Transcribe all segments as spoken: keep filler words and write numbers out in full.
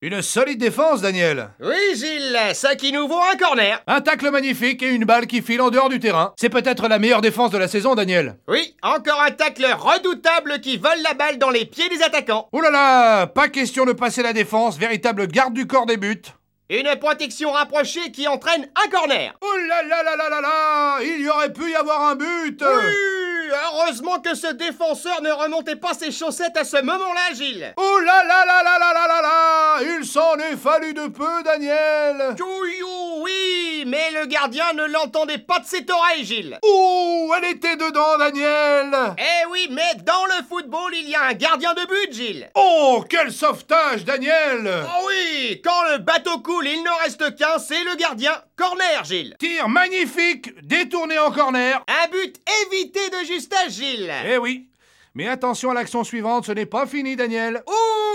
Une solide défense, Daniel. Oui, Gilles, ça qui nous vaut un corner. Un tacle magnifique et une balle qui file en dehors du terrain. C'est peut-être la meilleure défense de la saison, Daniel. Oui, encore un tacle redoutable qui vole la balle dans les pieds des attaquants. Ouh là là, pas question de passer la défense, véritable garde du corps des buts. Une protection rapprochée qui entraîne un corner. Ouh là là là là là là, il y aurait pu y avoir un but. Oui, heureusement que ce défenseur ne remontait pas ses chaussettes à ce moment-là, Gilles. Ouh là là là là là là là là, il s'en est fallu de peu, Daniel. Touillou, oui, mais le gardien ne l'entendait pas de cette oreille, Gilles. Ouh, elle était dedans, Daniel. Eh oui, mais dans le football, il y a un gardien de but, Gilles. Oh, quel sauvetage, Daniel. Oh oui, quand le bateau coule, il n'en reste qu'un, c'est le gardien. Corner, Gilles. Tir magnifique, détourné en corner. Un but évité de justesse, Gilles. Eh oui, mais attention à l'action suivante, ce n'est pas fini, Daniel.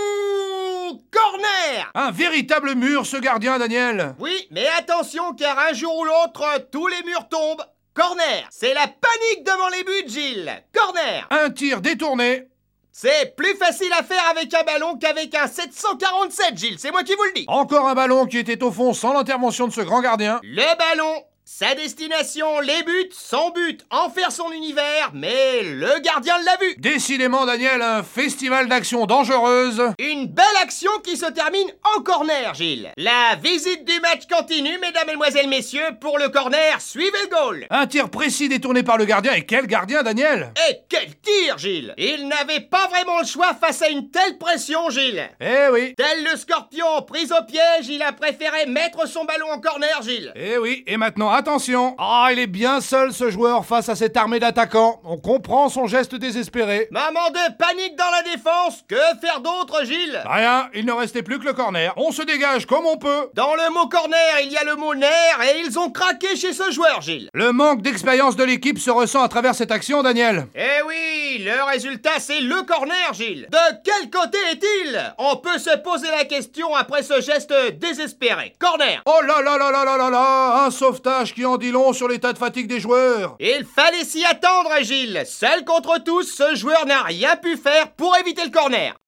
Ouh, corner. Un véritable mur, ce gardien, Daniel. Oui, mais attention, car un jour ou l'autre, tous les murs tombent. Corner. C'est la panique devant les buts, Gilles. Corner. Un tir détourné. C'est plus facile à faire avec un ballon qu'avec un sept cent quarante-sept, Gilles, c'est moi qui vous le dis. Encore un ballon qui était au fond sans l'intervention de ce grand gardien. Le ballon, sa destination, les buts, son but, en faire son univers, mais le gardien l'a vu. Décidément, Daniel, un festival d'actions dangereuses. Une belle action qui se termine en corner, Gilles. La visite du match continue, mesdames, mesdemoiselles, messieurs. Pour le corner, suivez le goal. Un tir précis détourné par le gardien. Et quel gardien, Daniel. Et quel tir, Gilles. Il n'avait pas vraiment le choix face à une telle pression, Gilles. Eh oui. Tel le scorpion pris au piège, il a préféré mettre son ballon en corner, Gilles. Eh oui, et maintenant, attention. Ah, il est bien seul, ce joueur, face à cette armée d'attaquants. On comprend son geste désespéré. Maman de panique dans la défense. Que faire d'autre, Gilles? Rien, il ne restait plus que le corner. On se dégage comme on peut. Dans le mot corner, il y a le mot nerf et ils ont craqué chez ce joueur, Gilles. Le manque d'expérience de l'équipe se ressent à travers cette action, Daniel. Eh oui, le résultat, c'est le corner, Gilles. De quel côté est-il? On peut se poser la question après ce geste désespéré. Corner. Oh là là là là là là là, un sauvetage qui en dit long sur l'état de fatigue des joueurs. Il fallait s'y attendre, Gilles. Seul contre tous, ce joueur n'a rien pu faire pour éviter le corner.